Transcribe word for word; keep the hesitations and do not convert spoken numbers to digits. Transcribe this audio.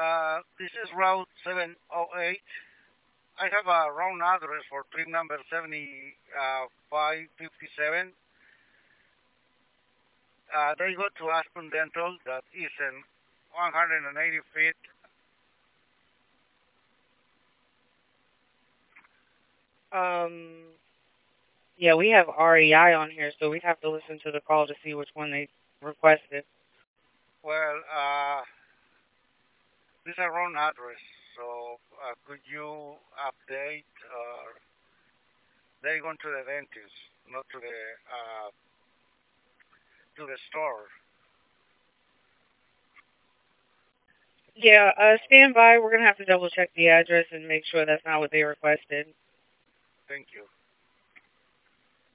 Uh, this is Route seven oh eight. I have a wrong address for trip number seventy-five fifty-seven. Uh, they go to Aspen Dental, that is in one hundred eighty feet. Um, yeah, we have R E I on here, so we'd have to listen to the call to see which one they requested. Well, uh, this is a wrong address, so uh, could you update? Uh, they going to the dentist, not to the uh, to the store. Yeah, uh, stand by. We're gonna have to double check the address and make sure that's not what they requested. Thank you.